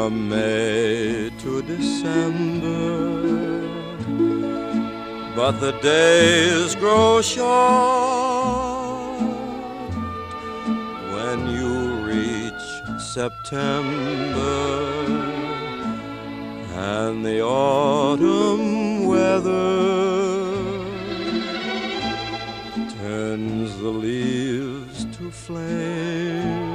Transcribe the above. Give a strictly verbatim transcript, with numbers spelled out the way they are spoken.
from May to December, but the days grow short when you reach September, and the autumn weather